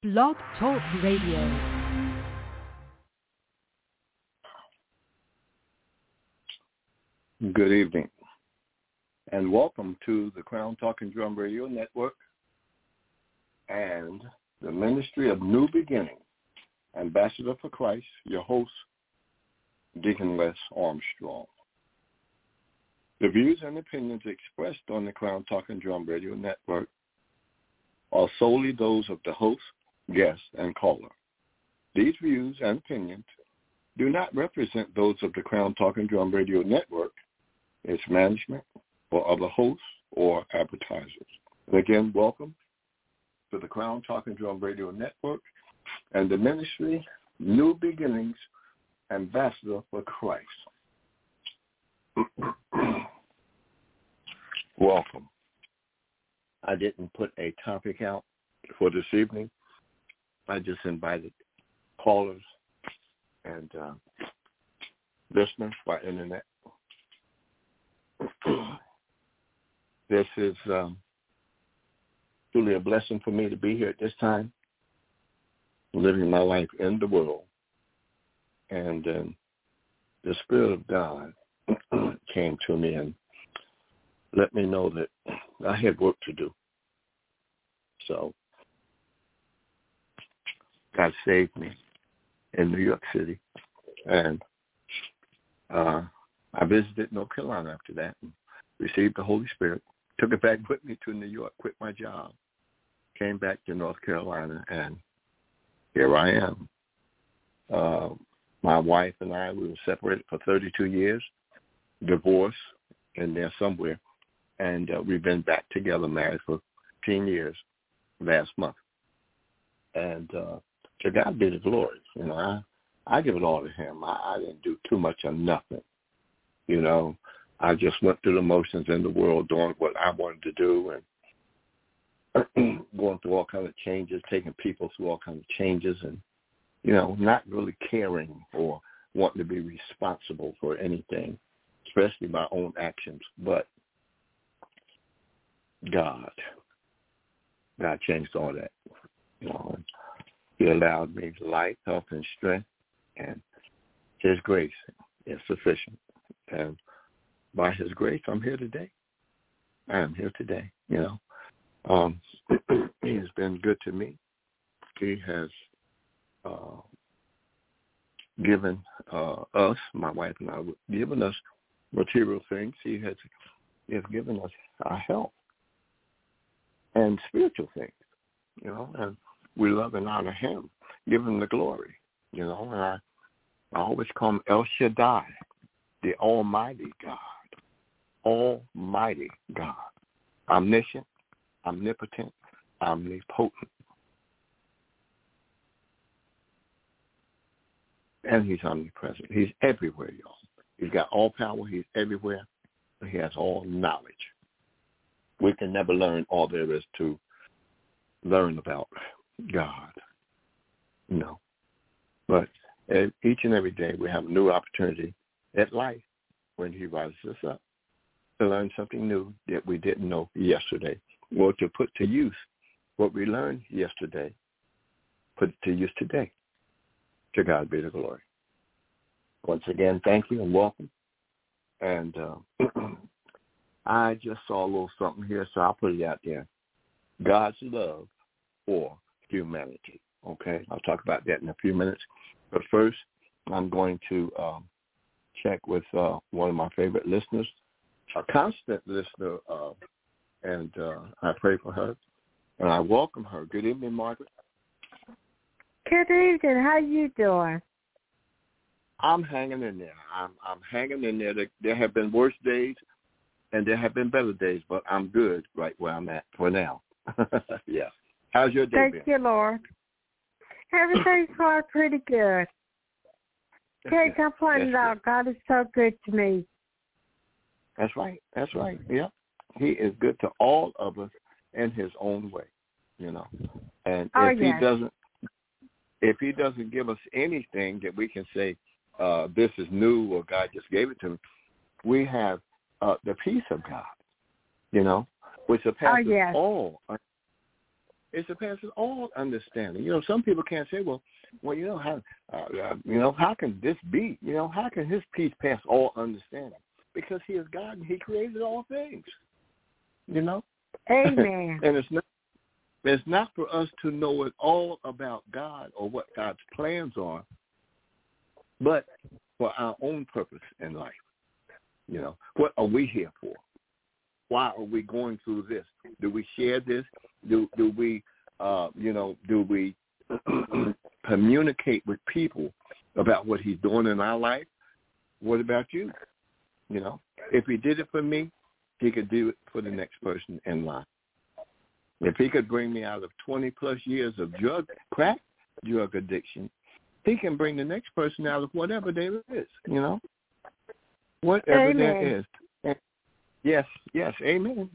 Blog Talk Radio. Good evening, and welcome to the Crown Talking Drum Radio Network and the Ministry of New Beginning. Ambassador for Christ, your host, Deacon Les Armstrong. The views and opinions expressed on the Crown Talking Drum Radio Network are solely those of the host, guest, and caller. These views and opinions do not represent those of the Crown Talking Drum Radio Network, its management, or other hosts or advertisers. And again, welcome to the Crown Talking Drum Radio Network and the Ministry New Beginnings Ambassador for Christ. Welcome. I didn't put a topic out for this evening. I just invited callers and listeners by internet. This is truly a blessing for me to be here at this time, living my life in the world. And the Spirit of God came to me and let me know that I had work to do. So God saved me in New York City. And I visited North Carolina after that and received the Holy Spirit, took it back with me to New York, quit my job, came back to North Carolina, and here I am. My wife and I, we were separated for 32 years, divorced in there somewhere, and we've been back together, married for 10 years last month. And to God be the glory. You know, I give it all to him. I didn't do too much of nothing. You know, I just went through the motions in the world, doing what I wanted to do, and going through all kinds of changes, taking people through all kinds of changes, and, you know, not really caring or wanting to be responsible for anything, especially my own actions. But God changed all that. You know, and he allowed me life, health, and strength, and his grace is sufficient. And by his grace, I'm here today. I am here today, you know. He has been good to me. He has given us, my wife and I, given us material things. He has given us our health and spiritual things, you know, and we love and honor him, give him the glory, you know. And I always call him El Shaddai, the Almighty God. Almighty God. Omniscient, omnipotent, omnipotent. And he's omnipresent. He's everywhere, y'all. He's got all power. He's everywhere. He has all knowledge. We can never learn all there is to learn about God. No. But each and every day we have a new opportunity at life when he rises us up to learn something new that we didn't know yesterday, or to put to use what we learned yesterday, put it to use today. To God be the glory. Once again, thank you and welcome. And I just saw a little something here, so I'll put it out there. God's love for humanity. Okay, I'll talk about that in a few minutes. But first, I'm going to check with one of my favorite listeners, a constant listener, and I pray for her, and I welcome her. Good evening, Margaret. Good evening. How you doing? I'm hanging in there. I'm hanging in there. There have been worse days, and there have been better days, but I'm good right where I'm at for now. Yeah. How's your day been? Thank you, Lord. Everything's going pretty good. Can't complain at all. God is so good to me. That's right. That's right. Yeah. He is good to all of us in his own way, you know. And if he doesn't give us anything that we can say, this is new or God just gave it to me, we have the peace of God, you know, which surpasses all It surpasses all understanding. You know, some people can't say, well, you know, how can this be? You know, how can his peace pass all understanding? Because he is God and he created all things. You know? Amen. And it's not for us to know it all about God or what God's plans are, but for our own purpose in life. You know, what are we here for? Why are we going through this? Do we share this? Do we communicate with people about what he's doing in our life? What about you? You know, if he did it for me, he could do it for the next person in line. If he could bring me out of 20-plus years of crack drug addiction, he can bring the next person out of whatever there is, you know, whatever there is. And yes, amen.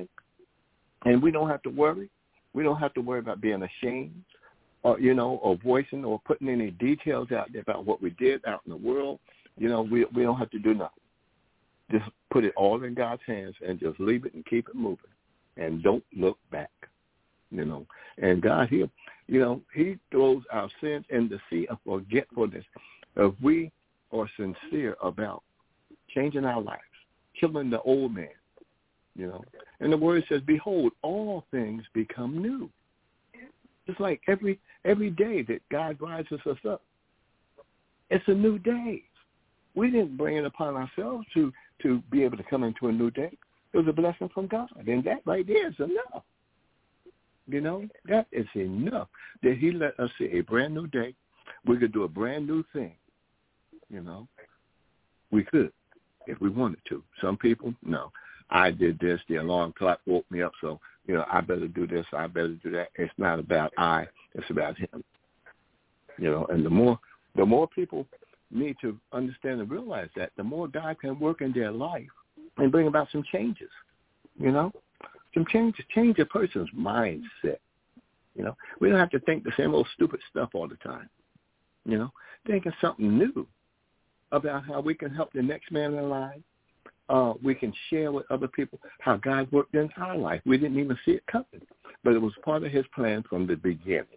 And we don't have to worry. We don't have to worry about being ashamed or, you know, or voicing or putting any details out there about what we did out in the world. You know, we don't have to do nothing. Just put it all in God's hands and just leave it and keep it moving. And don't look back, you know. And God, he throws our sins in the sea of forgetfulness. If we are sincere about changing our lives, killing the old man, you know. And the word says, behold, all things become new. Just like every day that God rises us up, it's a new day. We didn't bring it upon ourselves to be able to come into a new day. It was a blessing from God. And that right there is enough. You know, that is enough that he let us see a brand new day. We could do a brand new thing. You know, we could if we wanted to. Some people, no. I did this. The alarm clock woke me up, so, you know, I better do this. I better do that. It's not about I. It's about him. You know, and the more people need to understand and realize that, the more God can work in their life and bring about some changes, you know, some changes, change a person's mindset. You know, we don't have to think the same old stupid stuff all the time, you know, thinking something new about how we can help the next man in line. We can share with other people how God worked in our life. We didn't even see it coming, but it was part of his plan from the beginning.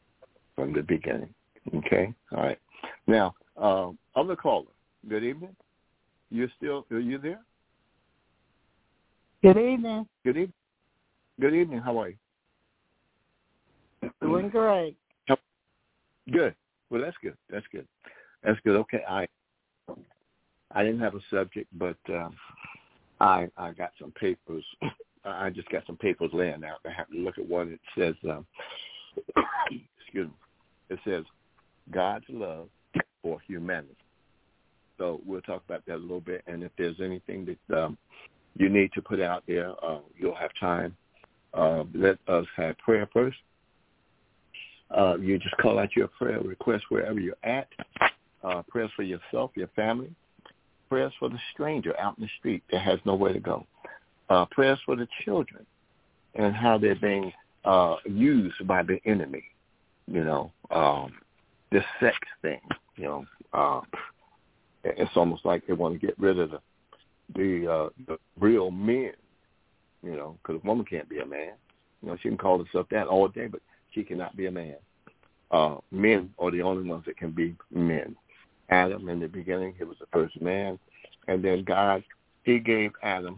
Okay? All right. Now, other caller, good evening. Are you there? Good evening. Good evening. How are you? Doing great. Good. Well, that's good. Okay. I didn't have a subject, but I got some papers. I just got some papers laying out. I have to look at one. It says, excuse me. It says, God's love for humanity. So we'll talk about that a little bit. And if there's anything that you need to put out there, you'll have time. Let us have prayer first. You just call out your prayer request wherever you're at. Prayers for yourself, your family. Prayers for the stranger out in the street that has nowhere to go. Prayers for the children and how they're being used by the enemy. You know, this sex thing. You know, it's almost like they want to get rid of the real men. You know, because a woman can't be a man. You know, she can call herself that all day, but she cannot be a man. Men are the only ones that can be men. Adam, in the beginning, he was the first man. And then God, he gave Adam,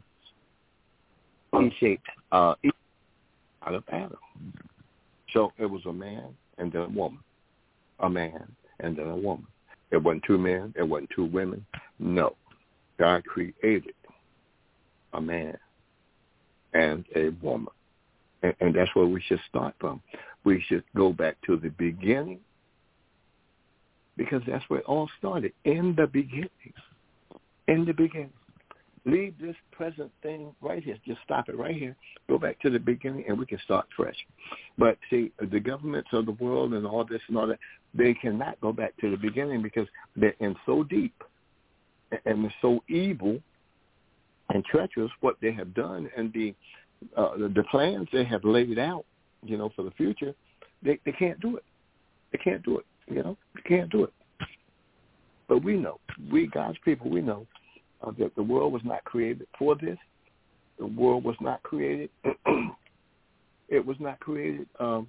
he shaped Eve out of Adam. So it was a man and then a woman. A man and then a woman. It wasn't two men. It wasn't two women. No. God created a man and a woman. And that's where we should start from. We should go back to the beginning, because that's where it all started, in the beginning. In the beginning. Leave this present thing right here. Just stop it right here. Go back to the beginning, and we can start fresh. But, see, the governments of the world and all this and all that, they cannot go back to the beginning because they're in so deep and they're so evil and treacherous what they have done and the plans they have laid out, you know, for the future. They can't do it. They can't do it. You know, they can't do it. But we know, we God's people, we know that the world was not created for this. The world was not created it was not created to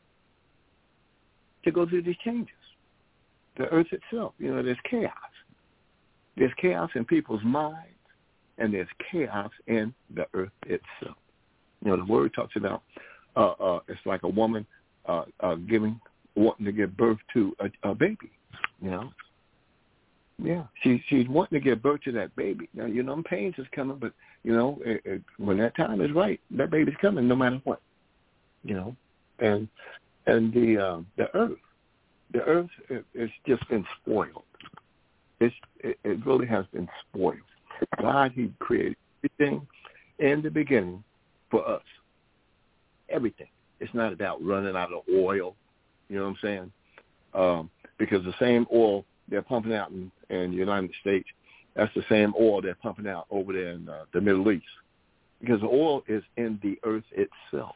go through these changes. The earth itself, there's chaos. There's chaos in people's minds, and there's chaos in the earth itself. The word talks about it's like a woman wanting to give birth to a baby. Yeah, she's wanting to give birth to that baby. Now, pains is coming, but when that time is right, that baby's coming no matter what. And the earth it's just been spoiled. It really has been spoiled. God, He created everything in the beginning for us. Everything. It's not about running out of oil. You know what I'm saying? Because the same oil they're pumping out in the United States, that's the same oil they're pumping out over there in the Middle East. Because the oil is in the earth itself,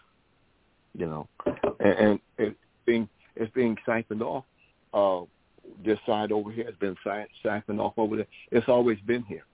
and it's being siphoned off. This side over here has been siphoned off over there. It's always been here,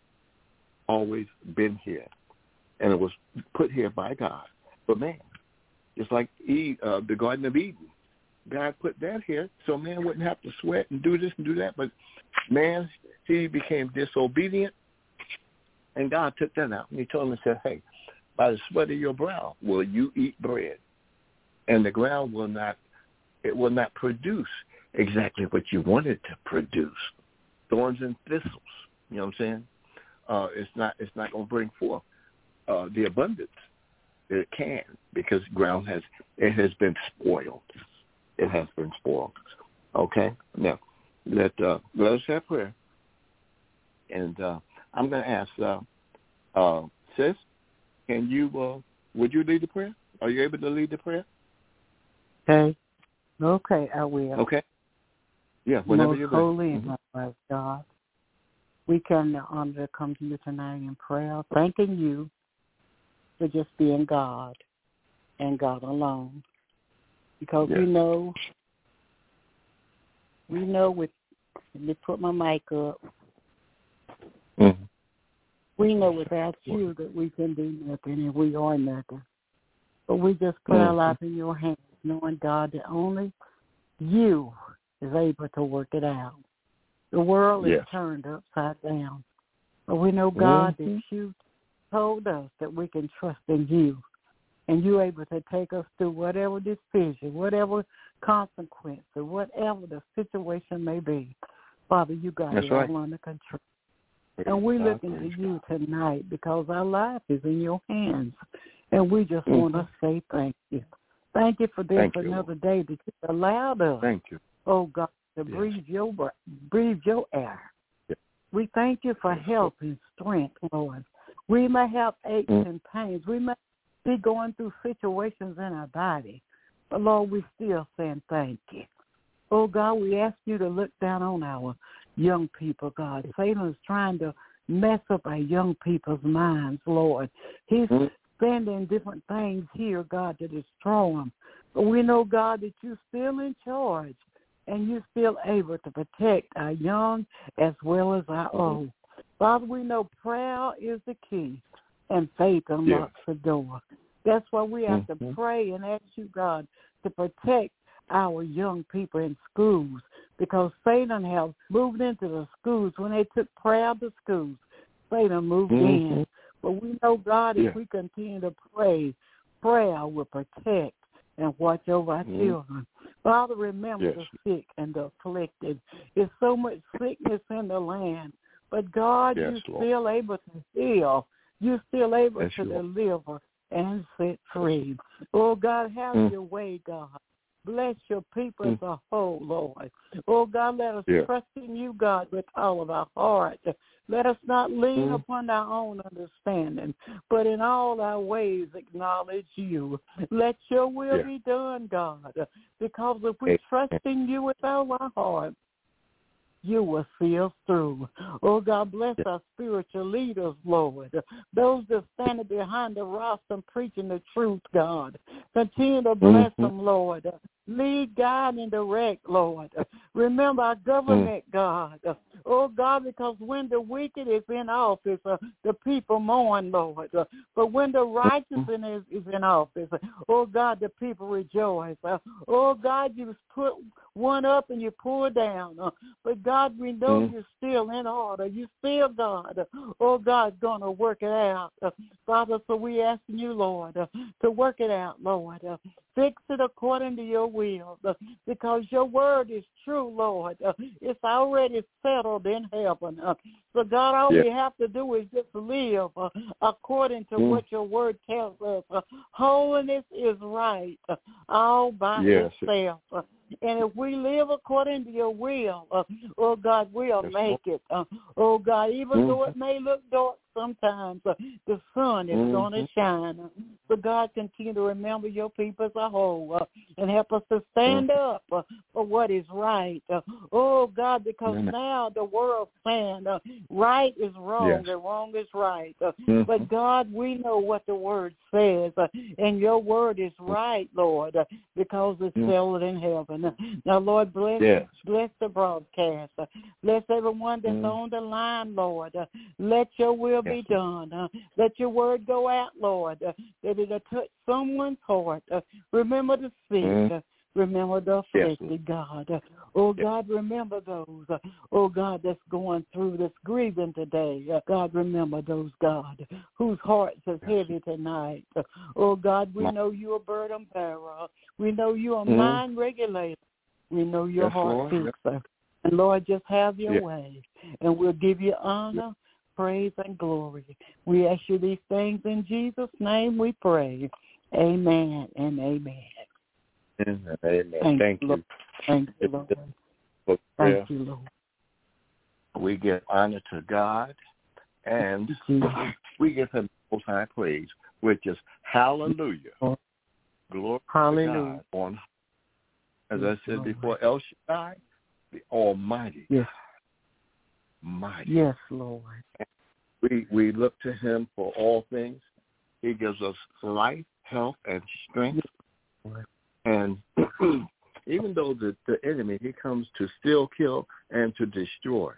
and it was put here by God for man, just like Eve, the Garden of Eden. God put that here so man wouldn't have to sweat and do this and do that. But man, he became disobedient, and God took that out. And He told him and said, hey, by the sweat of your brow will you eat bread, and the ground will not produce exactly what you want it to produce. Thorns and thistles. You know what I'm saying? It's not going to bring forth the abundance it can, because ground has been spoiled. It has been spoiled. Okay? Now, let us have prayer. And I'm going to ask, sis, would you lead the prayer? Are you able to lead the prayer? Okay, I will. Okay. Yeah, whenever you're ready. Most holy and blessed God, we can honor to come to you tonight in prayer, thanking you for just being God and God alone. Because we know let me put my mic up. Mm-hmm. We know without you that we can do nothing and we are nothing. But we just put our life in your hands, knowing, God, that only you is able to work it out. The world is turned upside down. But we know, God, that you told us that we can trust in you. And you're able to take us through whatever decision, whatever consequence, or whatever the situation may be. Father, you got it all under control. And we're looking to you tonight because our life is in your hands. And we just want to say thank you. Thank you for this another day that you allowed us, oh God, to breathe your air. Yes. We thank you for health and strength, Lord. We may have aches and pains. We may be going through situations in our body. But, Lord, we still saying thank you. Oh, God, we ask you to look down on our young people, God. Satan is trying to mess up our young people's minds, Lord. He's sending different things here, God, to destroy them. But we know, God, that you're still in charge and you're still able to protect our young as well as our old. Father, we know prayer is the key and faith unlocks the door. That's why we have to pray and ask you, God, to protect our young people in schools, because Satan has moved into the schools. When they took prayer to schools, Satan moved in. But we know, God, if we continue to pray, prayer will protect and watch over our children. Father, remember the sick and the afflicted. There's so much sickness in the land. But, God, you're still able to heal. You're still able to deliver and set free. Oh, God, have your way, God. Bless your people as a whole, Lord. Oh, God, let us trust in you, God, with all of our heart. Let us not lean upon our own understanding, but in all our ways acknowledge you. Let your will be done, God, because if we trust in you with all our heart, you will see us through. Oh, God, bless our spiritual leaders, Lord. Those that stand behind the rostrum preaching the truth, God. Continue to bless them, Lord. Lead, guide, and direct, Lord. Remember our government, God. Oh, God, because when the wicked is in office, the people mourn, Lord. But when the righteous is in office, oh, God, the people rejoice. Oh, God, you put one up and you pull down. But, God, we know you're still in order. You still, God. Oh, God's going to work it out. Father, so we asking you, Lord, to work it out, Lord. Fix it according to your will, because your word is true, Lord. It's already settled in heaven. So, God, all we have to do is just live according to what your word tells us. Holiness is right all by itself. And if we live according to your will, oh, God, we'll make it. Oh, God, even though it may look dark sometimes, the sun is going to shine. So, God, continue to remember your people as a whole and help us to stand up for what is right. Oh, God, because now the world's saying right is wrong and wrong is right. But, God, we know what the word says, and your word is right, Lord, because it's settled in heaven. Now, Lord, bless the broadcast. Bless everyone that's on the line, Lord. Let your will be done. Let your word go out, Lord, that it'll touch someone's heart. Remember the sick. Remember the afflicted, God. Oh, God, remember those, oh, God, that's going through this grieving today. God, remember those, God, whose hearts is heavy tonight. Oh, God, we know you're a burden bearer. We know you're a mind regulator. We know your heart fixer. And, Lord, just have your way. And we'll give you honor, praise, and glory. We ask you these things in Jesus' name we pray. Amen and amen. Amen. Thank you. Thank you, Lord. Thank you, Lord. We give honor to God, and we give him most high praise, which is hallelujah. Glory to God. As I said before, El Shaddai, the Almighty. Yes. Mighty. Yes, Lord. We look to him for all things. He gives us life, health, and strength. Yes. And even though the enemy, he comes to steal, kill, and to destroy,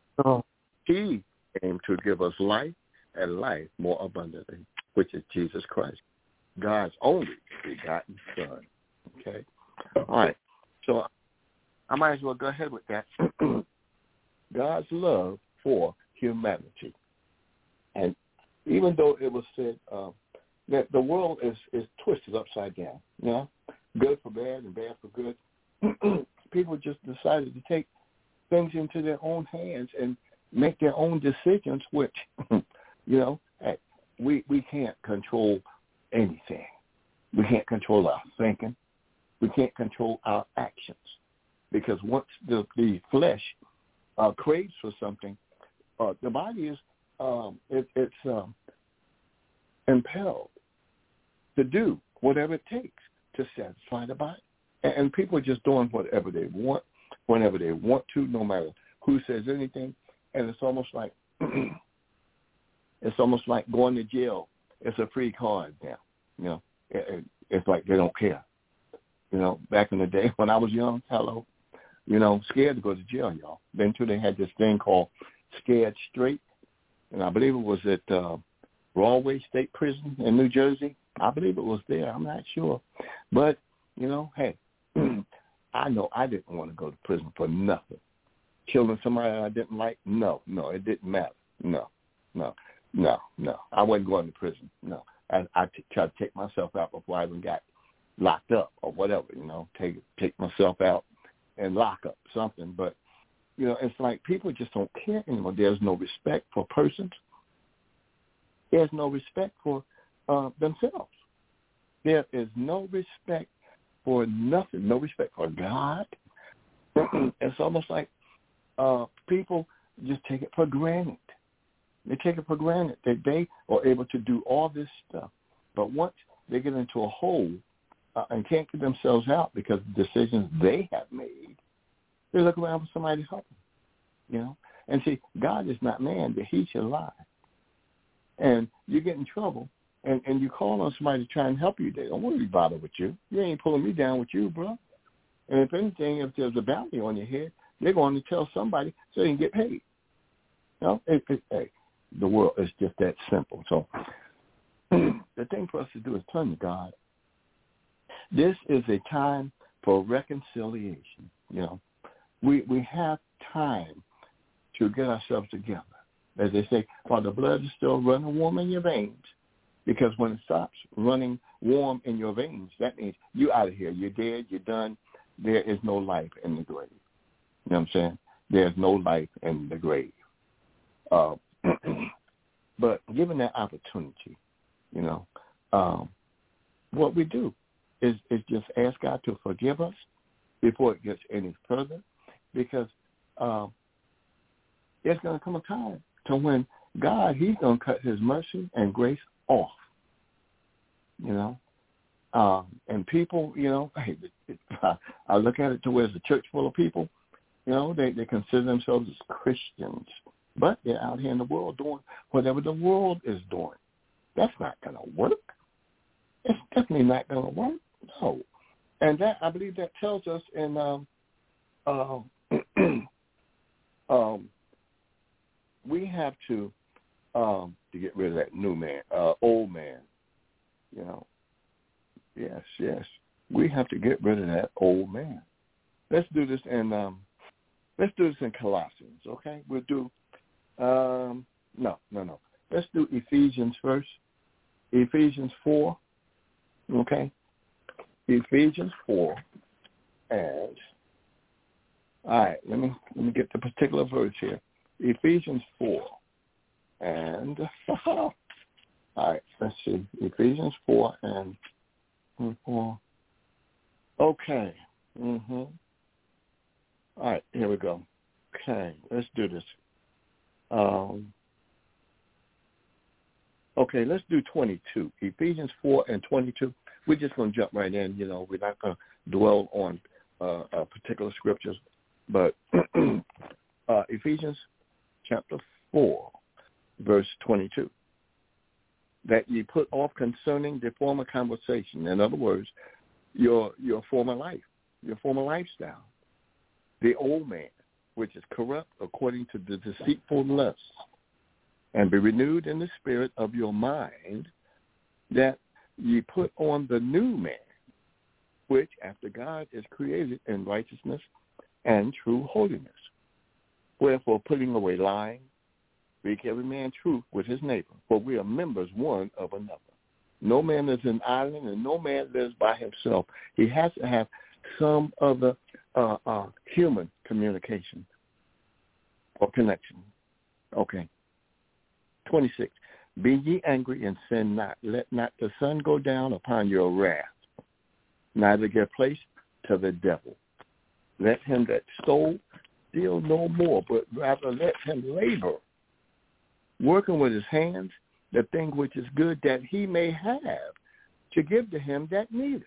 he came to give us life and life more abundantly, which is Jesus Christ, God's only begotten Son. Okay? All right. So I might as well go ahead with that. God's love for humanity. And even though it was said that the world is twisted upside down, you know, good for bad and bad for good, people just decided to take things into their own hands and make their own decisions, which, you know, we can't control anything. We can't control our thinking. We can't control our actions, because once the flesh craves for something, the body is it's impelled to do whatever it takes to satisfy the body. And people are just doing whatever they want, whenever they want to, no matter who says anything. And it's almost like going to jail. It's a free card now. You know, it's like they don't care. You know, back in the day when I was young, you know, scared to go to jail, y'all. Then too, they had this thing called Scared Straight, and I believe it was at Broadway State Prison in New Jersey. I believe it was there. I'm not sure, but you know, hey, I know I didn't want to go to prison for nothing. Killing somebody I didn't like, no, it didn't matter. No. I wasn't going to prison. No, I tried to take myself out before I even got locked up or whatever, you know, take myself out and lock up something. But, you know, it's like people just don't care anymore. There's no respect for persons. There's no respect for themselves. There is no respect for nothing, no respect for God. It's almost like people just take it for granted. They take it for granted that they are able to do all this stuff. But once they get into a hole and can't get themselves out because of decisions they have made, they look around for somebody to help them, you know. And see, God is not man that he should lie. And you get in trouble, and you call on somebody to try and help you. They don't want to be bothered with you. You ain't pulling me down with you, bro. And if anything, if there's a bounty on your head, they're going to tell somebody so they can get paid. know, the world is just that simple. So the thing for us to do is turn to God. This is a time for reconciliation. You know, we have time to get ourselves together. As they say, while the blood is still running warm in your veins, because when it stops running warm in your veins, that means you're out of here. You're dead. You're done. There is no life in the grave. You know what I'm saying? There's no life in the grave. But given that opportunity, you know, what we do is just ask God to forgive us before it gets any further, because there's going to come a time to when God, he's going to cut his mercy and grace off, you know. And people, you know, I look at it to where it's a church full of people, you know, they consider themselves as Christians, but they're out here in the world doing whatever the world is doing. That's not going to work. It's definitely not going to work. No. And that, I believe that tells us in we have to get rid of that new man, old man, you know. Yes. We have to get rid of that old man. Let's do this in Colossians, okay? We'll do no. Let's do Ephesians first. Ephesians 4. Okay? Ephesians 4. And all right, let me get the particular verse here. Ephesians 4. And all right, let's see. Ephesians 4 and 4. Okay. All right, here we go. Okay, let's do this. Okay, let's do 22. Ephesians 4 and 22. We're just going to jump right in. You know, we're not going to dwell on particular scriptures, but Ephesians chapter 4, verse 22. That ye put off concerning the former conversation. In other words, your former life, your former lifestyle, the old man, which is corrupt according to the deceitful lusts, and be renewed in the spirit of your mind, that ye put on the new man, which after God is created in righteousness and true holiness. Wherefore, putting away lying, speak every man truth with his neighbor, for we are members one of another. No man is an island, and no man lives by himself. He has to have some other human communication or connection. Okay. 26. Be ye angry and sin not. Let not the sun go down upon your wrath, neither give place to the devil. Let him that stole steal no more, but rather let him labor, working with his hands the thing which is good, that he may have to give to him that needeth.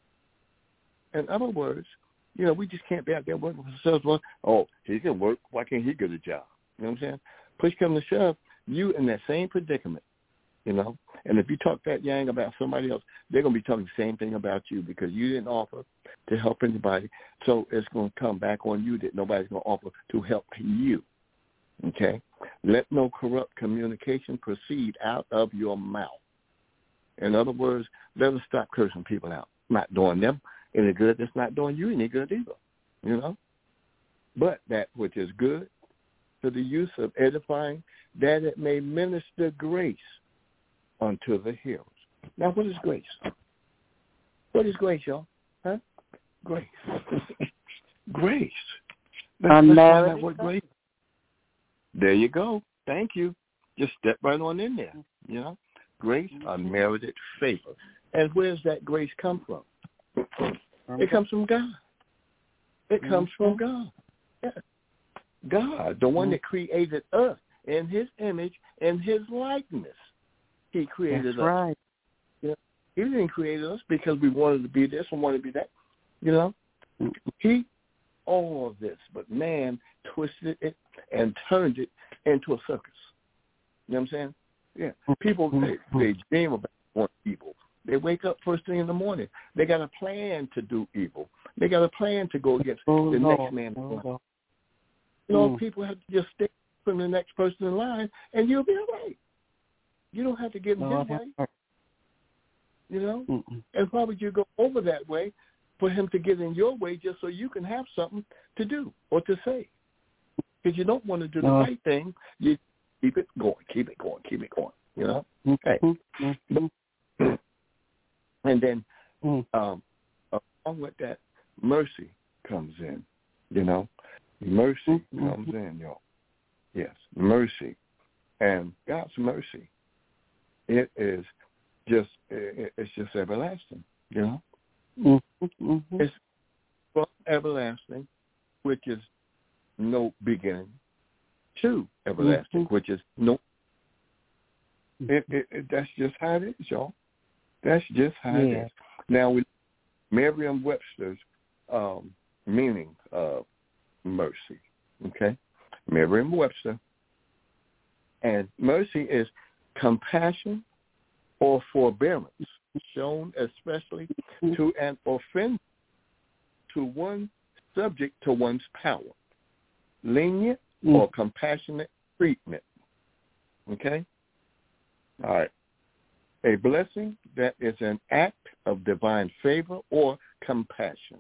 In other words, you know, we just can't be out there working for ourselves. Well, oh, he can work. Why can't he get a job? You know what I'm saying? Push come to shove, you in that same predicament, you know. And if you talk that yang about somebody else, they're going to be talking the same thing about you because you didn't offer to help anybody. So it's going to come back on you that nobody's going to offer to help you. Okay? Let no corrupt communication proceed out of your mouth. In other words, let us stop cursing people out. Not doing them any good. That's not doing you any good either, you know. But that which is good to the use of edifying, that it may minister grace unto the hearers. Now, what is grace? What is grace, y'all? Huh? Grace. Grace. Let's find out what grace is. There you go. Thank you. Just step right on in there, you know. Grace, unmerited favor. And where does that grace come from? It comes from God. It comes from God. Yeah. God, the one that created us in his image and his likeness. He created us. Right. Yeah. He didn't create us because we wanted to be this and wanted to be that. You know? He, all of this, but man twisted it and turned it into a circus. You know what I'm saying? Yeah. People, they dream about doing evil. They wake up first thing in the morning. They got a plan to do evil. They got a plan to go against the next man. You know, people have to just stay from the next person in line, and you'll be all right. You don't have to get in his way. You know? Mm-mm. And why would you go over that way for him to get in your way just so you can have something to do or to say? Because you don't want to do the right thing. You keep it going, keep it going, keep it going. You know? Okay. Mm-hmm. And then along with that, mercy comes in. You know? Mercy comes in, y'all. Yes, mercy. And God's mercy, it's just everlasting, you know? Mm-hmm. It's from everlasting, which is no beginning, to everlasting, which is no. That's just how it is, y'all. That's just how it is. Now, Merriam-Webster's meaning of mercy, okay? Merriam-Webster. And mercy is compassion or forbearance shown especially to an offender, to one subject to one's power. Lenient or compassionate treatment. Okay? All right. A blessing that is an act of divine favor or compassion.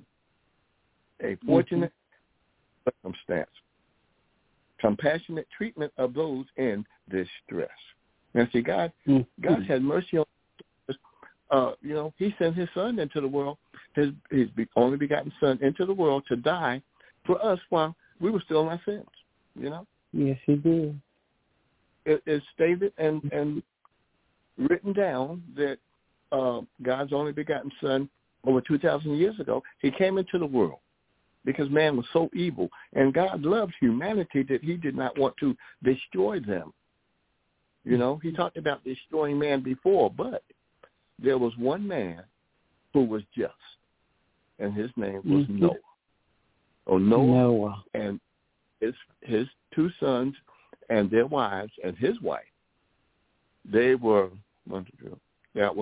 A fortunate circumstance. Compassionate treatment of those in distress. Now, see, God had mercy on us. You know, he sent his son into the world, his only begotten son into the world to die for us while we were still in our sins, you know? Yes, he did. It's stated and written down that God's only begotten son over 2,000 years ago, he came into the world because man was so evil. And God loved humanity that he did not want to destroy them. You know, he talked about destroying man before, but there was one man who was just, and his name was Noah. Oh, Noah. And his two sons and their wives and his wife, they were, there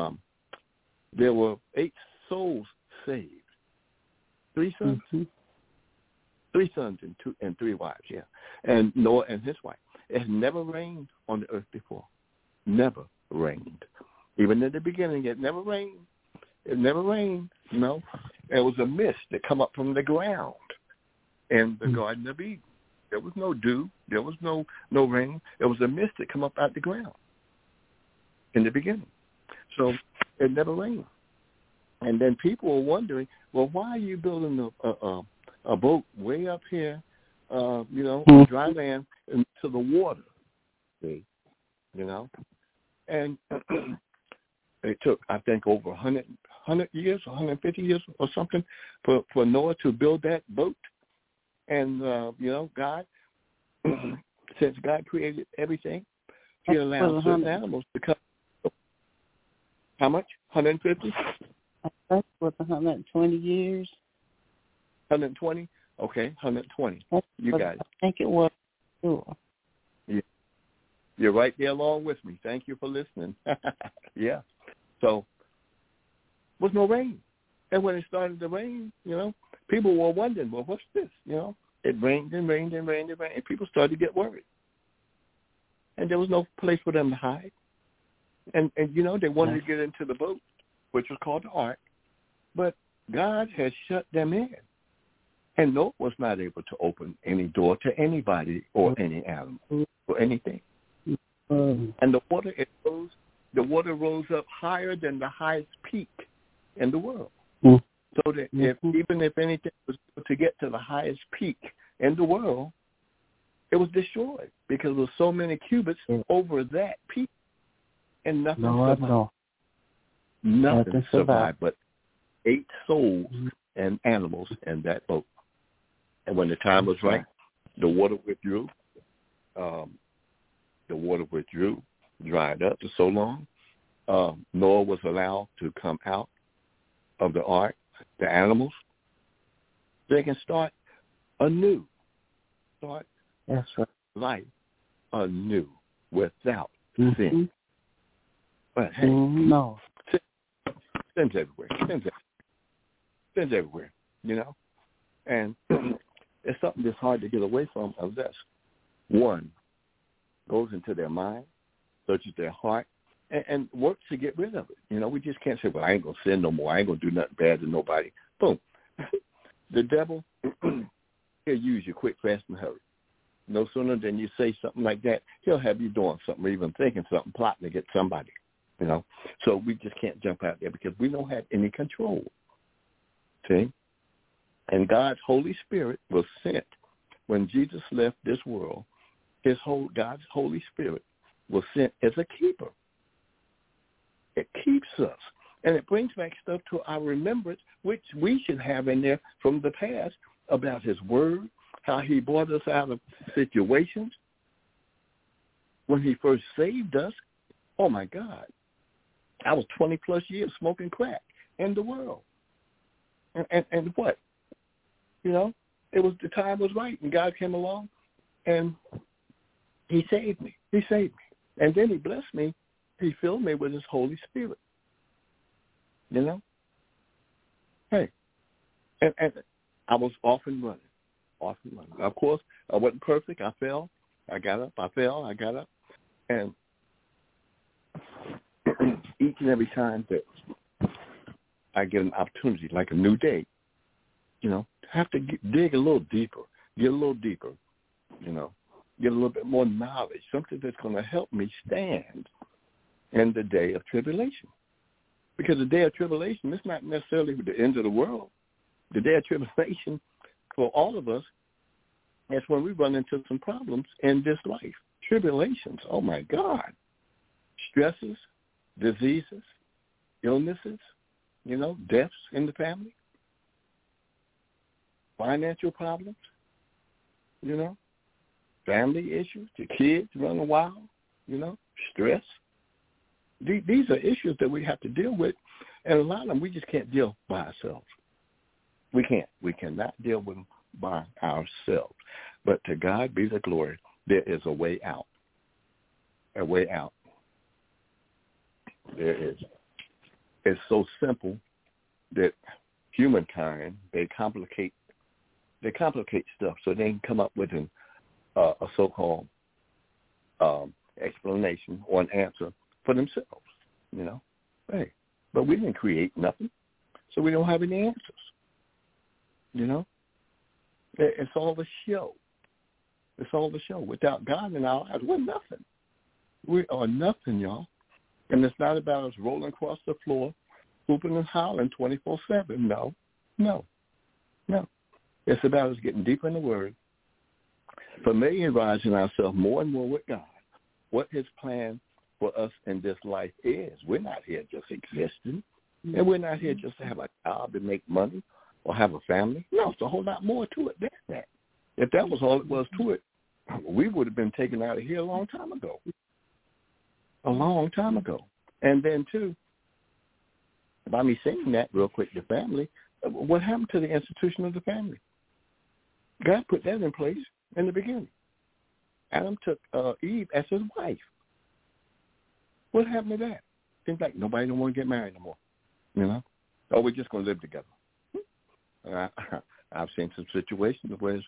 were 8 souls saved. 3 sons? 3 sons and 3 wives, yeah. And Noah and his wife. It had never rained on the earth before. Never rained. Even in the beginning, it never rained. It never rained, you know. There was a mist that come up from the ground in the Garden of Eden. There was no dew. There was no rain. There was a mist that come up out the ground in the beginning. So it never rained. And then people were wondering, well, why are you building a boat way up here, you know, on dry land into the water? See, you know? And it took, I think, over 100 years, 150 years or something for Noah to build that boat. And, you know, God, since God created everything, he allowed certain animals to come. How much? 150? I think it was 120 years. 120? Okay, 120. You got it. I think it was. Sure. Yeah. You're right there along with me. Thank you for listening. Yeah. So, was no rain. And when it started to rain, you know, people were wondering, well, what's this? You know, it rained and rained and rained and rained, and people started to get worried. And there was no place for them to hide. And you know, they wanted to get into the boat, which was called the ark, but God had shut them in. And Noah was not able to open any door to anybody or any animal or anything. And the water rose up higher than the highest peak in the world. So that even if anything was to get to the highest peak in the world, it was destroyed because there were so many cubits over that peak. And nothing survived. Nothing survived but 8 souls and animals in that boat. And when the time was right, the water withdrew. Dried up for so long. Noah was allowed to come out of the ark, the animals. They can start anew. Life anew without sin. But hey, sin's everywhere. Sin's everywhere, you know? And it's something that's hard to get away from of this. one, goes into their mind, searches their heart, and works to get rid of it. You know, we just can't say, well, I ain't going to sin no more. I ain't going to do nothing bad to nobody. Boom. The devil, he'll use you quick, fast, and hurry. No sooner than you say something like that, he'll have you doing something or even thinking something, plotting to get somebody, you know. So we just can't jump out there because we don't have any control. See? And God's Holy Spirit was sent when Jesus left this world. God's Holy Spirit was sent as a keeper. It keeps us. And it brings back stuff to our remembrance, which we should have in there from the past about his word, how he brought us out of situations. When he first saved us, oh, my God, I was 20-plus years smoking crack in the world. And what? You know, the time was right, and God came along, and he saved me. He saved me. And then he blessed me. He filled me with his Holy Spirit. You know? Hey. And I was off and running. Of course, I wasn't perfect. I fell. I got up. I fell. I got up. And each and every time that I get an opportunity, like a new day, you know, have to dig a little deeper, get a little deeper, you know, get a little bit more knowledge, something that's going to help me stand in the day of tribulation. Because the day of tribulation is not necessarily the end of the world. The day of tribulation for all of us is when we run into some problems in this life. Tribulations, oh my God. Stresses, diseases, illnesses, you know, deaths in the family, financial problems, you know, family issues, your kids running wild, you know, stress. These are issues that we have to deal with, and a lot of them we just can't deal by ourselves. We can't. We cannot deal with them by ourselves. But to God be the glory, there is a way out. A way out. There is. It's so simple that humankind, they complicate stuff so they can come up with a so-called explanation or an answer for themselves, you know. Hey, but we didn't create nothing, so we don't have any answers, you know. It's all a show. It's all a show. Without God in our lives, we're nothing. We are nothing, y'all. And it's not about us rolling across the floor, whooping and hollering 24/7. No. It's about us getting deeper in the Word, familiarizing ourselves more and more with God, what his plan for us in this life is. We're not here just existing, and we're not here just to have a job and make money or have a family. No, it's a whole lot more to it than that. If that was all it was to it, we would have been taken out of here a long time ago. A long time ago. And then, too, by me saying that real quick, the family, what happened to the institution of the family? God put that in place in the beginning. Adam took Eve as his wife. What happened to that? Seems like nobody don't want to get married no more, you know? Oh, we're just going to live together. I've seen some situations where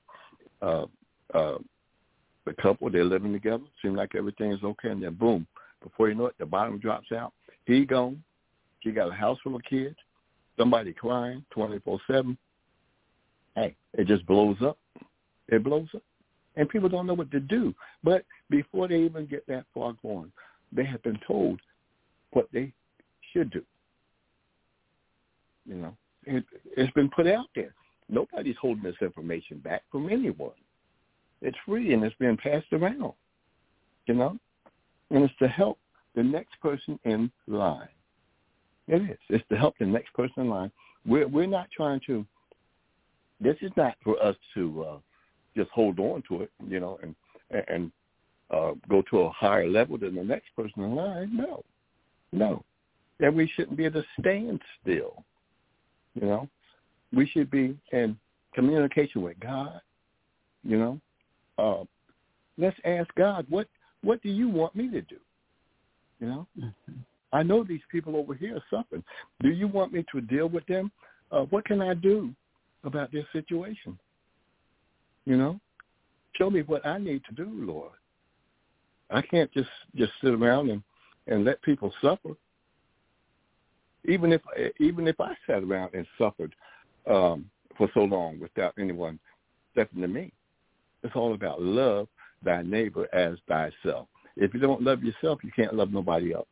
the couple, they're living together, seems like everything is okay, and then boom, before you know it, the bottom drops out. He gone. She got a house full of kids, somebody crying 24/7. Hey, it just blows up. It blows up. And people don't know what to do. But before they even get that far gone, they have been told what they should do. You know, it's been put out there. Nobody's holding this information back from anyone. It's free and it's being passed around, you know. And it's to help the next person in line. It is. It's to help the next person in line. We're not trying to, this is not for us to just hold on to it, you know, and go to a higher level than the next person in line. No. And we shouldn't be able to stand still, you know. We should be in communication with God, you know. Let's ask God, what do you want me to do? You know, I know these people over here are suffering. Do you want me to deal with them? What can I do about this situation? You know, Show me what I need to do, Lord. I can't just sit around and let people suffer. Even if I sat around and suffered for so long without anyone stepping to me. It's all about love thy neighbor as thyself. If you don't love yourself, you can't love nobody else.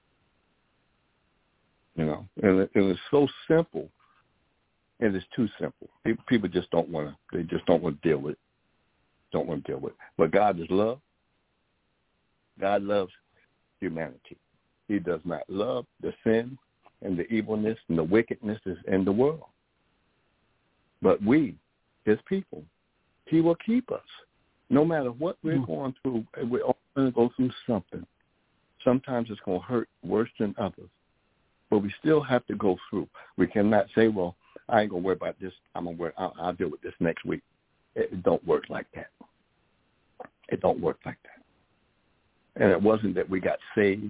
You know, and it's so simple, and it's too simple. People just don't want to. They just don't want to deal with it. Don't want to deal with it. But God is love. God loves humanity. He does not love the sin and the evilness and the wickedness is in the world. But we, his people, he will keep us. No matter what we're going through, we're all going to go through something. Sometimes it's going to hurt worse than others. But we still have to go through. We cannot say, well, I ain't going to worry about this. I'll deal with this next week. It don't work like that. It don't work like that. And it wasn't that we got saved.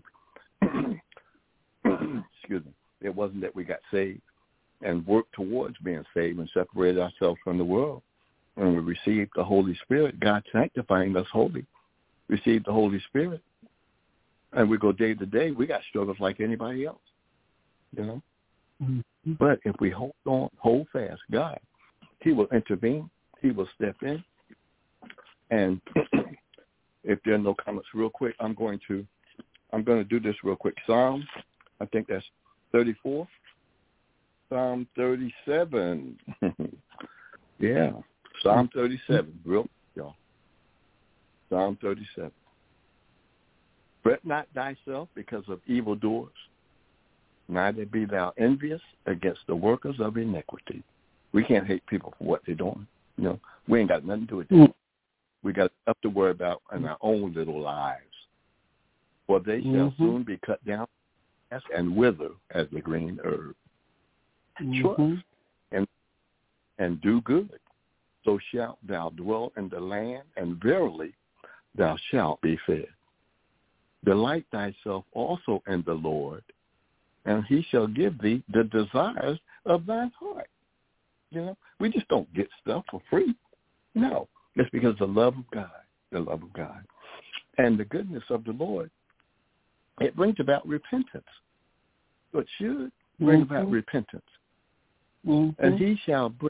Excuse me. It wasn't that we got saved and worked towards being saved and separated ourselves from the world. When we received the Holy Spirit, God sanctifying us holy, received the Holy Spirit, and we go day to day, we got struggles like anybody else, you know. Mm-hmm. But if we hold fast God, he will intervene, he will step in. And if there are no comments real quick, I'm going to do this real quick. Psalm, I think that's 34. Psalm 37. Yeah. Psalm 37, real y'all. Psalm 37. Fret not thyself because of evildoers, neither be thou envious against the workers of iniquity. We can't hate people for what they're doing. You know, we ain't got nothing to do with that. We got stuff to worry about in our own little lives. For they shall soon be cut down and wither as the green herb. Trust and do good. So shalt thou dwell in the land, and verily thou shalt be fed. Delight thyself also in the Lord, and he shall give thee the desires of thine heart. You know, we just don't get stuff for free. No, it's because the love of God, and the goodness of the Lord, it brings about repentance. So it should bring about repentance. And he shall bring,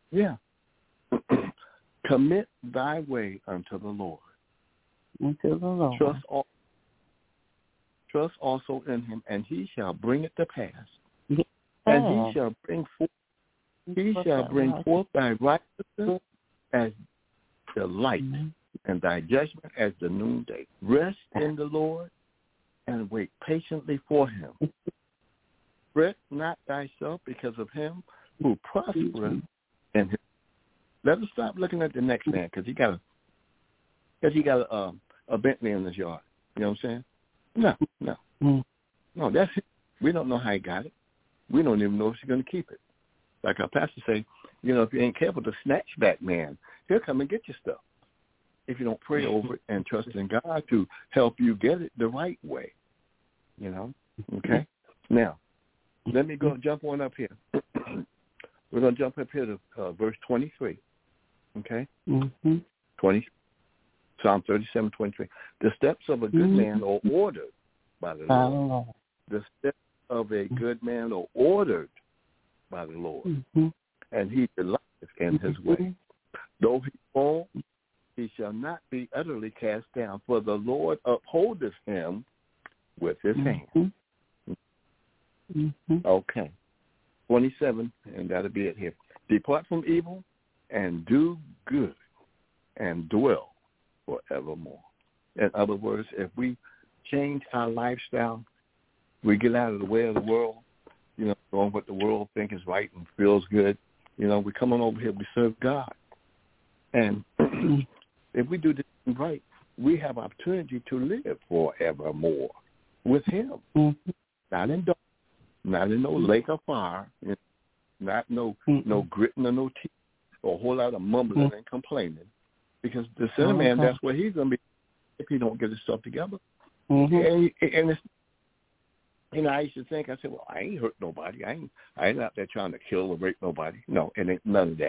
commit thy way unto the Lord. Unto the Lord. Trust also in him, and he shall bring it to pass. And he shall bring forth thy righteousness as the light, and thy judgment as the noonday. Rest in the Lord and wait patiently for him. Fret not thyself because of him who prospereth in his. Let us stop looking at the next man because he got a Bentley in his yard. You know what I'm saying? No. That's it. We don't know how he got it. We don't even know if he's going to keep it. Like our pastor say, you know, if you ain't careful, the snatchback man, he'll come and get your stuff if you don't pray over it and trust in God to help you get it the right way. You know? Okay? Now, let me jump on up here. We're going to jump up here to verse 23. Okay? 20. Psalm 37, 23. The steps of a good man are ordered by the Lord. The steps of a good man are ordered by the Lord. And he delighteth in his way. Though he fall, he shall not be utterly cast down, for the Lord upholdeth him with his hand. Okay. 27, and that'll be it here. Depart from evil and do good and dwell forevermore. In other words, if we change our lifestyle, we get out of the way of the world, you know, doing what the world thinks is right and feels good, you know, we come on over here, we serve God. And if we do this right, we have opportunity to live forevermore with him. Not in dark, not in no lake of fire, not no gritting or no teeth, or a whole lot of mumbling and complaining. Because the sinner man, that's where he's going to be if he don't get his stuff together. And it's, you know, I used to think, I said, well, I ain't hurt nobody. I ain't out there trying to kill or rape nobody. No, it ain't none of that.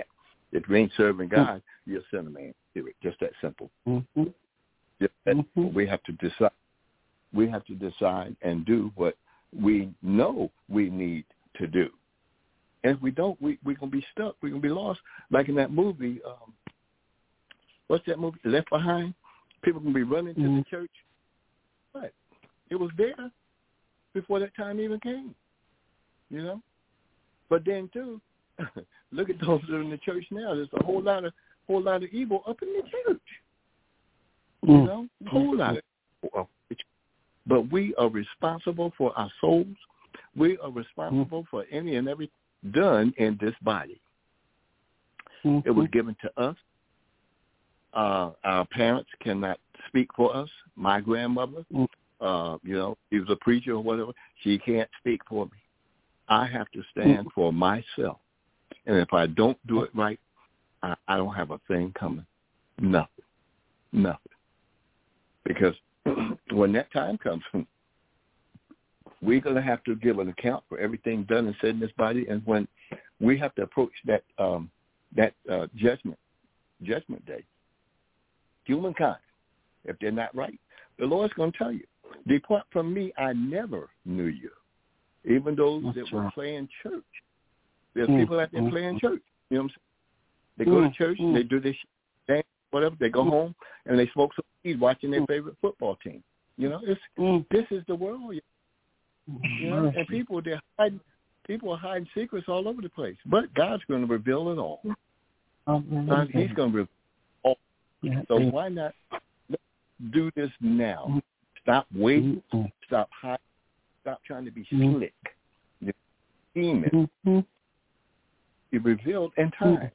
If you ain't serving God, you're a sinner, man. Just that simple. Mm-hmm. Just that simple. We have to decide. We have to decide and do what we know we need to do. And if we don't, we're going to be stuck. We're going to be lost. Like in that movie, what's that movie, Left Behind? People can be running to the church. But it was there before that time even came, you know? But then, too, look at those that are in the church now. There's a whole lot of evil up in the church, you know? A whole lot of But we are responsible for our souls. We are responsible for any and everything done in this body. It was given to us. Our parents cannot speak for us. My grandmother, you know, she was a preacher or whatever. She can't speak for me. I have to stand for myself. And if I don't do it right, I don't have a thing coming. Nothing. Because when that time comes, we're going to have to give an account for everything done and said in this body. And when we have to approach that judgment day, humankind, if they're not right, the Lord's going to tell you, depart from me, I never knew you. Even those that were playing church. There's people out there playing church. You know what I'm saying? They go to church, they do this dance, whatever. They go home and they smoke some weed watching their favorite football team. You know, this is the world. You know, and people are hiding secrets all over the place. But God's going to reveal it all. He's going to reveal all. So why not do this now? Stop waiting. Stop hiding. Stop trying to be slick. You're scheming. Be revealed in time.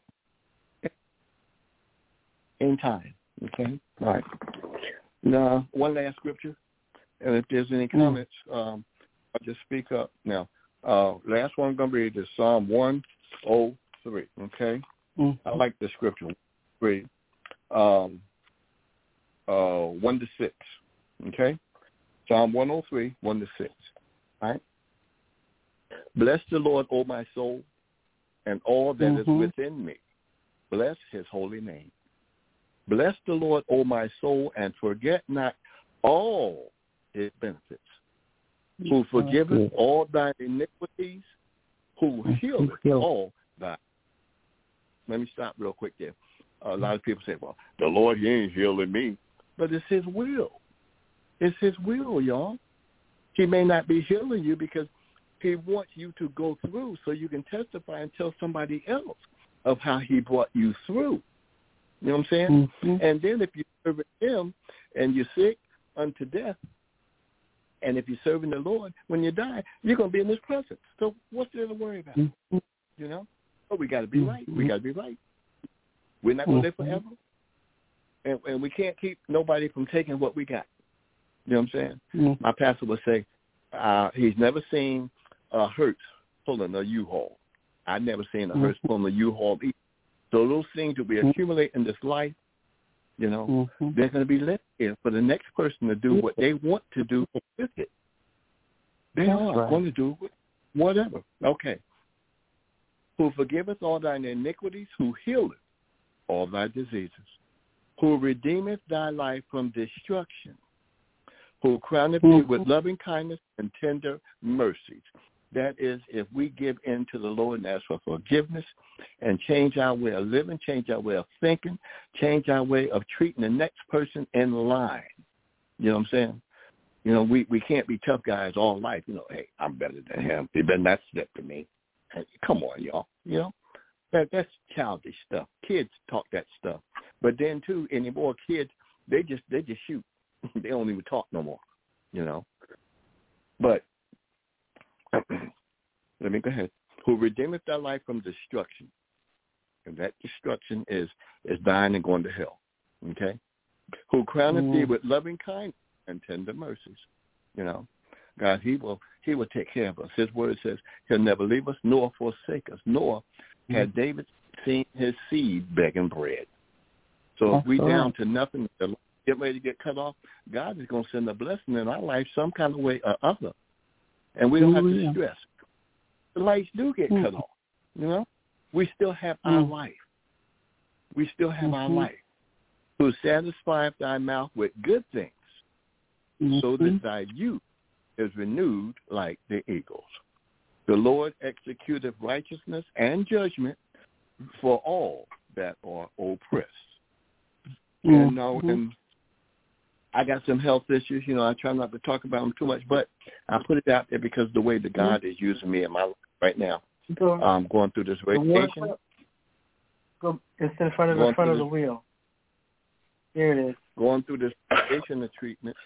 In time. Okay? All right. Now, one last scripture. And if there's any comments, I'll just speak up. Now, last one I'm going to read is Psalm 103. Okay? I like the scripture. Read 1 to 6. Okay? Psalm 103, 1 to 6. All right? Bless the Lord, O my soul, and all that is within me. Bless his holy name. Bless the Lord, O my soul, and forget not all his benefits, who forgiveth all thine iniquities, who healeth all thy. Let me stop real quick there. A lot of people say, well, the Lord, he ain't healing me. But it's his will. It's his will, y'all. He may not be healing you because he wants you to go through so you can testify and tell somebody else of how he brought you through. You know what I'm saying? And then if you serve him and you're sick unto death, and if you're serving the Lord, when you die, you're going to be in his presence. So what's there to worry about? You know? But we got to be right. We got to be right. We're not going to live forever. And we can't keep nobody from taking what we got. You know what I'm saying? My pastor would say he's never seen a hearse pulling a U-Haul. I've never seen a hearse pulling a U-Haul either. So those things that we accumulate in this life, you know, they're going to be left here for the next person to do what they want to do with it. They are going to do whatever. Okay. Who forgiveth all thine iniquities, who healeth all thy diseases, who redeemeth thy life from destruction, who crowneth thee with loving kindness and tender mercies. That is, if we give in to the Lord and ask for forgiveness and change our way of living, change our way of thinking, change our way of treating the next person in line. You know what I'm saying? You know, we can't be tough guys all life. You know, hey, I'm better than him. He better not step to me. Hey, come on, y'all. You know, that's childish stuff. Kids talk that stuff. But then, too, anymore kids, they just shoot. They don't even talk no more, you know. But let me go ahead. Who redeemeth thy life from destruction. And that destruction is dying and going to hell. Okay? Who crowneth thee with loving kindness and tender mercies. You know. God, he will take care of us. His word says he'll never leave us nor forsake us, nor had David seen his seed begging bread. So if we down to nothing, get ready to get cut off, God is going to send a blessing in our life some kind of way or other. And we don't have to stress. The lights do get cut off, you know. We still have our life. we still have our life. To satisfy thy mouth with good things, so that thy youth is renewed like the eagles. The Lord executeth righteousness and judgment for all that are oppressed. And I got some health issues. I try not to talk about them too much, but I put it out there because the way that God is using me in my life right now. I'm going through this radiation. It's in front of the wheel. There it is. Going through this radiation treatment.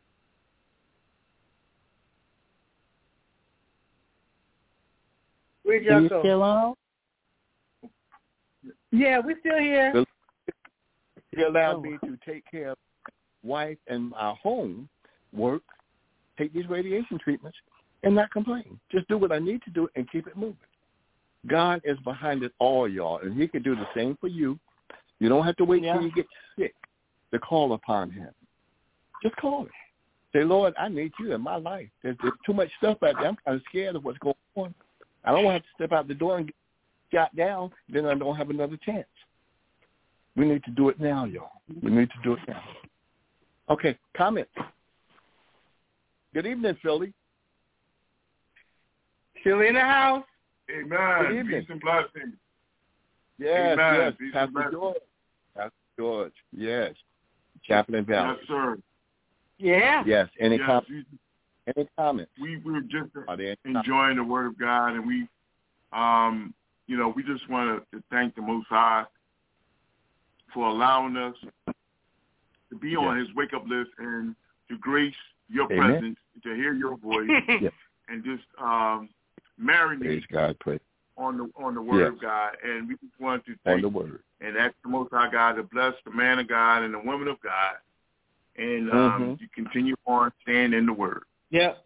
Where'd y'all go? Still on? Yeah, we're still here. He allowed me to take care of wife and our home, work, take these radiation treatments, and not complain. Just do what I need to do and keep it moving. God is behind it all, y'all, and he can do the same for you. You don't have to wait till you get sick to call upon him. Just call him. Say, Lord, I need you in my life. There's too much stuff out there. I'm kind of scared of what's going on. I don't want to have to step out the door and get shot down, then I don't have another chance. We need to do it now, y'all. We need to do it now. Okay, comment. Good evening, Philly. Philly in the house. Amen. Peace and blessings. Yes, Amen. yes. Peace Pastor George. Pastor George. Yes. Chaplain Valley. Yes, sir. Yeah. Yes. Any comments? We were just enjoying the Word of God, and we just want to thank the Most High for allowing us to be on His wake-up list and to grace your presence, to hear your voice, and just marinate on the Word of God. And we just want to thank the Word and ask the Most High God to bless the man of God and the woman of God, and you continue on staying in the Word. Yep.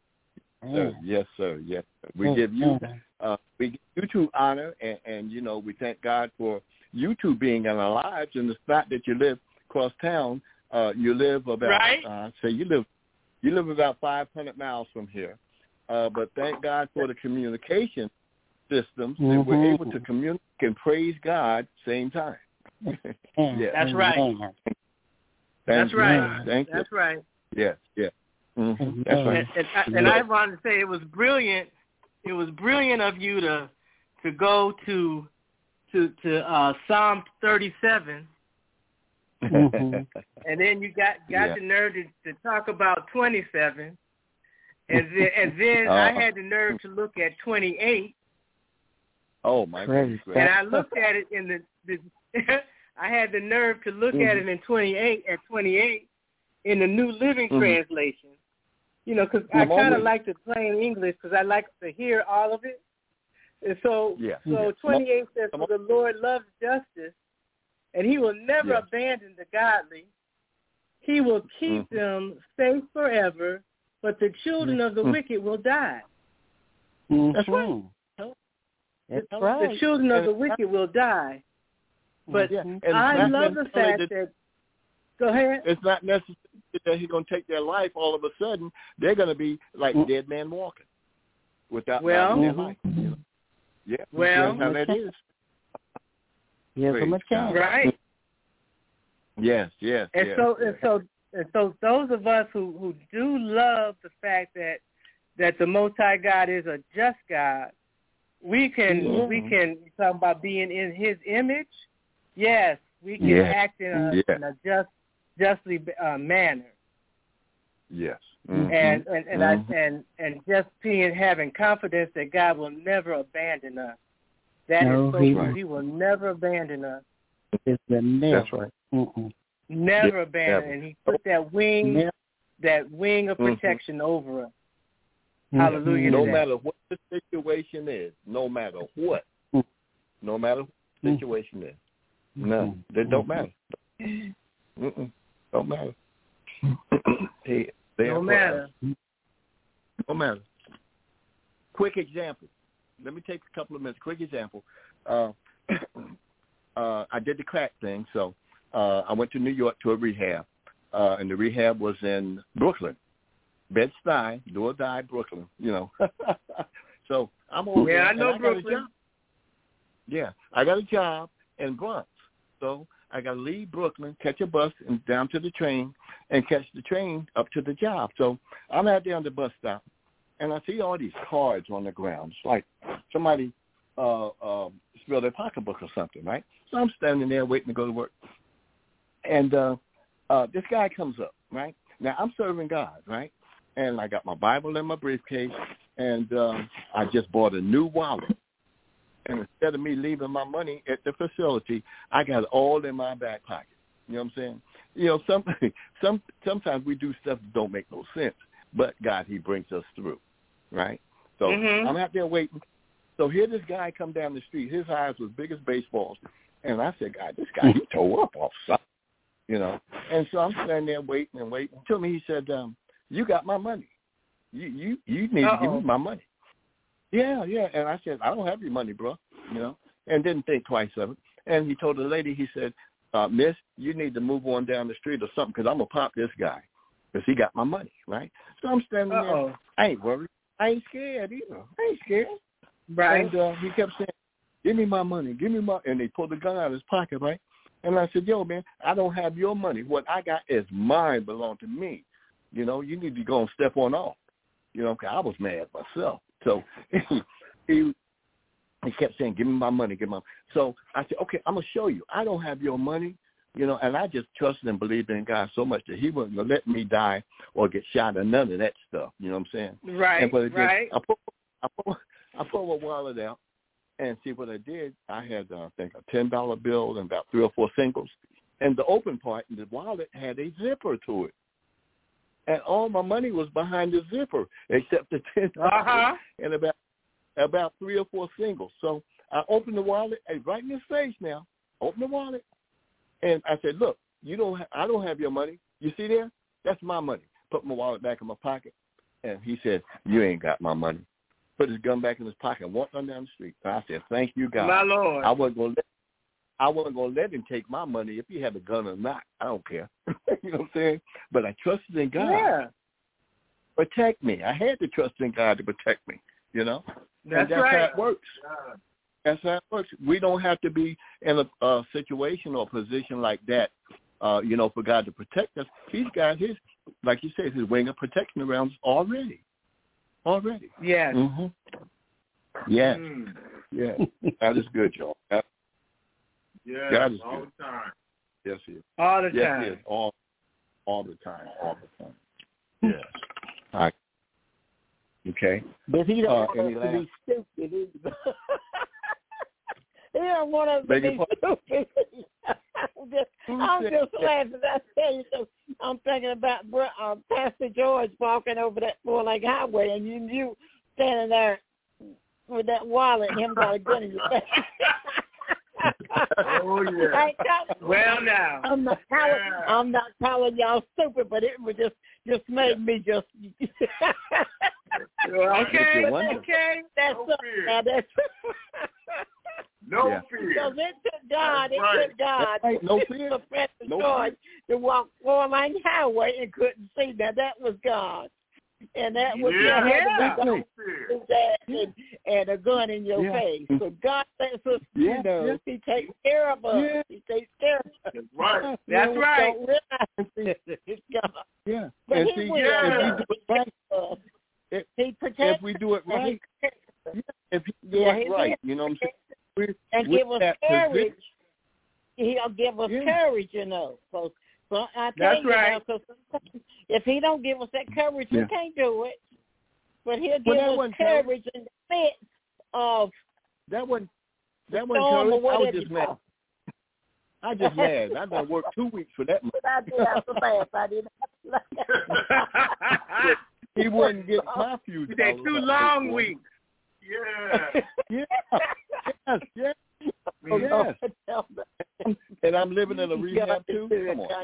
Yes, sir. Yes, sir. We give you two honor, and we thank God for you two being in our lives, and the fact that you live across town. You live about you live about 500 miles from here, but thank God for the communication systems that we're able to communicate and praise God same time. That's right. That's right. Thank you. That's right. Yes. Yeah. Mm-hmm. That's right. And I wanted to say it was brilliant. It was brilliant of you to go to Psalm 37, and then you got the nerve to talk about 27, and then I had the nerve to look at 28. Oh my goodness! And I looked at it in the I had the nerve to look at it in 28 in the New Living Translation. Because I kind of like to play in English because I like to hear all of it. And so 28 says, "For the Lord loves justice, and he will never abandon the godly. He will keep them safe forever, but the children of the wicked will die." That's right. That's right. The children of the wicked will die. But I love the fact that go ahead. It's not necessary that he's going to take their life all of a sudden. They're going to be like dead man walking without their life. Yeah. Well, how that is. Give them a chance. Right. Yes. And so those of us who do love the fact that the Most High God is a just God, we can talk about being in His image. Yes, we can act in a justly manner. Yes. And just having confidence that God will never abandon us. That is so true. He will never abandon us. That's right. Never abandon. And He put that wing of protection over us. Hallelujah. No matter what the situation is, no matter what the situation is, no, it don't matter. Don't matter. No matter. No matter. Quick example. Let me take a couple of minutes. Quick example. I did the crack thing, so I went to New York to a rehab, and the rehab was in Brooklyn. Bed-Stuy, do or die, Brooklyn, So I'm over there. I know Brooklyn. I got a job in Bronx. So I got to leave Brooklyn, catch a bus, and down to the train, and catch the train up to the job. So I'm out there on the bus stop, and I see all these cards on the ground. It's like somebody spilled their pocketbook or something, right? So I'm standing there waiting to go to work. And this guy comes up, right? Now, I'm serving God, right? And I got my Bible in my briefcase, and I just bought a new wallet. And instead of me leaving my money at the facility, I got it all in my back pocket. You know what I'm saying? You know, sometimes we do stuff that don't make no sense, but God, he brings us through, right? So I'm out there waiting. So here this guy come down the street. His eyes was big as baseballs. And I said, God, this guy, he tore up off something, you know. And so I'm standing there waiting and waiting. Until he said, you got my money. You need to give me my money. Yeah. And I said, I don't have your money, bro, you know, and didn't think twice of it. And he told the lady, he said, miss, you need to move on down the street or something because I'm going to pop this guy because he got my money, right? So I'm standing there. I ain't worried. I ain't scared either. I ain't scared. Right. And he kept saying, give me my money, give me my, and they pulled the gun out of his pocket, right? And I said, yo, man, I don't have your money. What I got is mine, belong to me. You know, you need to go and step on off. You know, because I was mad myself. So he kept saying, give me my money, give me my money. So I said, okay, I'm going to show you. I don't have your money, you know, and I just trusted and believed in God so much that he wasn't going to let me die or get shot or none of that stuff. You know what I'm saying? Right, right. I pulled my wallet out and see what I did. I had, I think, a $10 bill and about 3 or 4 singles. And the open part in the wallet had a zipper to it. And all my money was behind the zipper, except the $10 and about 3 or 4 singles. So I opened the wallet, right in his face now. Open the wallet, and I said, "Look, I don't have your money. You see there? That's my money." Put my wallet back in my pocket, and he said, "You ain't got my money." Put his gun back in his pocket and walked on down the street. And I said, "Thank you, God." My Lord. I wasn't going to let him take my money if he had a gun or not. I don't care. You know what I'm saying? But I trusted in God. Yeah. Protect me. I had to trust in God to protect me, you know? That's right. How it works. That's how it works. We don't have to be in a situation or position like that, you know, for God to protect us. He's got his, like you said, his wing of protection around us already. Yes. Mm-hmm. Yes. Yeah. That is good, y'all. Yeah, God is all good. the time. Yes, he is. All the time. Yes, he is. All the time. Yes. All right. Okay. But he don't want us to be stupid either. He don't want us to be stupid. I'm just laughing. I tell you, so I'm thinking about Pastor George walking over that 4-lane highway, and you standing there with that wallet and him got a gun in your face. Oh yeah. Well now, I'm not calling y'all stupid, but it would just made me just. Okay. That's no fear. That's no fear. Because it took God. Took God. Right. No fear. For Pastor George to walk 4-lane highway and couldn't see. Now that was God. And that was and a gun in your face. So God lets us, you know, he takes care of us. Yeah. He takes care of us. That's right. That's right. Don't realize it's God. Yeah. But and he will. He protects if we do it right. If we do it right, you know what I'm saying? And give us courage. He'll give us courage, you know. So I tell you now, because if he don't give us that courage, we can't do it. But he'll give us courage in the midst of that one. Courage. I was just mad. I just mad. I done worked 2 weeks for that. I did have to laugh. I didn't have to laugh. He wouldn't get my few. They 2 long weeks. Yeah. Yes. And I'm living in a rehab too. Come on.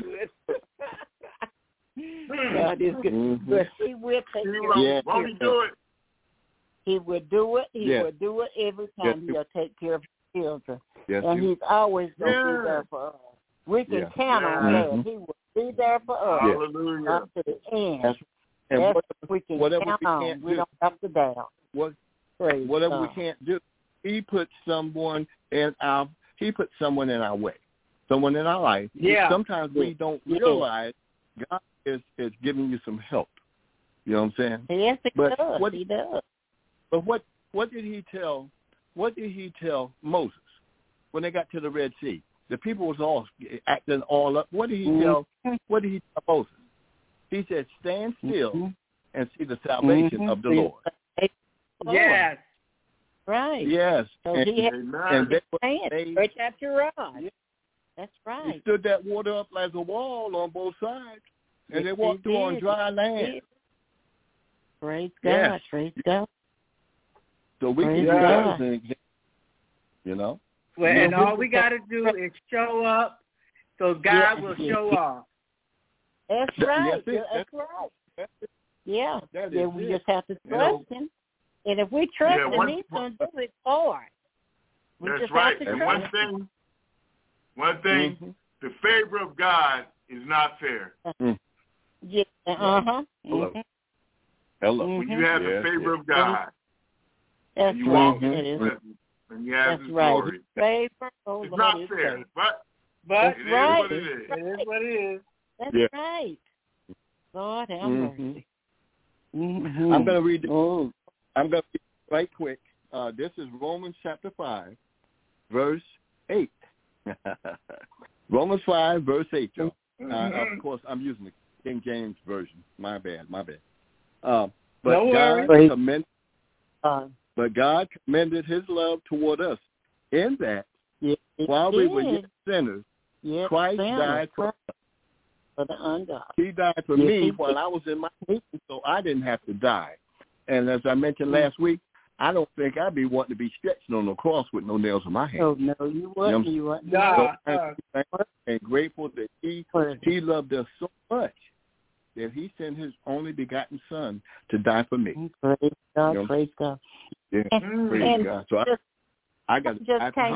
God is good. But he will take care of it. Won't he do it? He will do it. He will do it every time. He'll take care of his children. Yes, and he's always going to be there for us. We can count on that. He will be there for us. Hallelujah. Up to the end. That's we can whatever count we on. We don't have to doubt. Whatever we can't do, he put someone in our way. someone in our life. Yeah. Sometimes we don't realize God is giving you some help. You know what I'm saying? Yes, he does. He does. But what did he tell Moses when they got to the Red Sea? The people was all acting all up. What did he tell Moses? He said, "Stand still and see the salvation of the Lord." Yes. Right. Yes. So and he had they stretch out your rod. Yeah. That's right. He stood that water up like a wall on both sides, and they walked through on dry land. Praise God. Yes. Praise God. So we can do God. that as an example, you know. Well, and all we got to do is show up, so God will show off. That's right. That's That's right. Yeah. We it. just have to trust Him. And if we trust Him, He's going to do it for us. That's right. And one thing, the favor of God is not fair. Yeah. Uh-huh. Hello. When you have the favor of God, that's and you right. walk in His presence, and you have His glory. Favor, it's not fair, but that's it right. is what it is. It is what it is. That's right. God have mercy. I'm going to read. I'm going to read right quick. This is Romans chapter 5, verse 8. Romans 5, verse 8, y'all. Of course, I'm using the King James version. My bad. But God commended His love toward us in that while we were yet sinners, Christ died for us. For the ungodly. He died for me while I was in my sin, so I didn't have to die. And as I mentioned last week, I don't think I'd be wanting to be stretched on the cross with no nails in my hand. Oh, no, you wouldn't. You wouldn't. So I'm thankful and grateful that He loved us so much that He sent His only begotten Son to die for me. Praise God. Praise God. Yeah, praise God. So something just came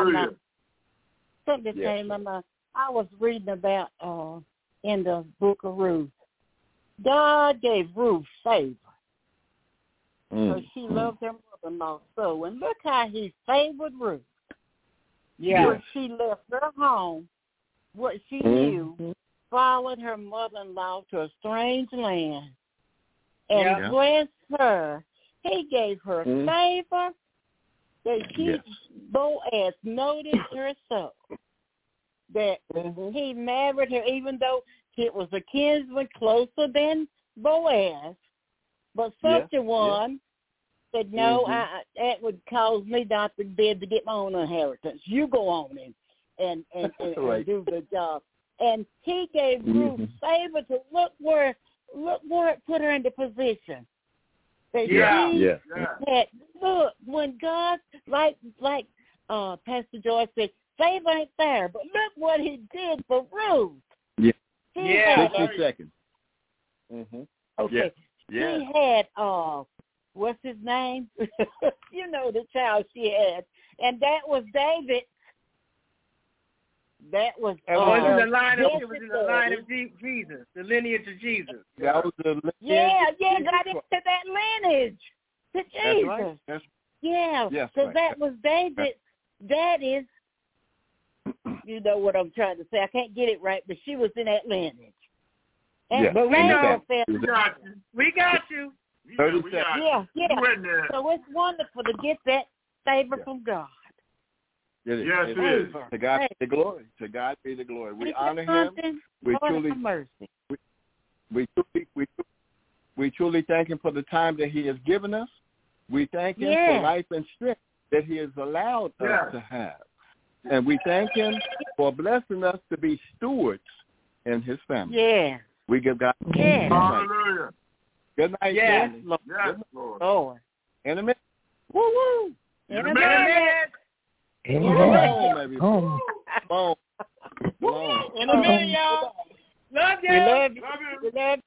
in my mind. I was reading about in the book of Ruth. God gave Ruth favor. So she loved her mother-in-law so. And look how He favored Ruth. Yeah. When she left her home, what she knew, followed her mother-in-law to a strange land, and blessed her. He gave her favor that Boaz noticed her so. That he married her, even though it was a kinsman closer than Boaz. But such a one said, no, that would cause me not to be able to get my own inheritance. You go on and do the job. And he gave Ruth favor to look where it put her into position. That she had, look, when God, like Pastor Joyce said, favor ain't fair, but look what He did for Ruth. Yeah. 60 seconds. Okay. She had, what's his name? You know the child she had. And that was David. That was... It was in the line of Jesus, the lineage of Jesus. That was the lineage. Got into that lineage to Jesus. That's So that was David. That is... You know what I'm trying to say. I can't get it right, but she was in that lineage. And but we know. We got you. Yeah. So it's wonderful to get that favor from God. It is. To God be the glory. To God be the glory. We honor Him. We truly thank Him for the time that He has given us. We thank Him for life and strength that He has allowed us to have. And we thank Him for blessing us to be stewards in His family. Yeah. We give God Hallelujah. Good night. Yes, Lord. In a minute. Woo-woo. In a minute. Boom. In a minute, y'all. Love you. We love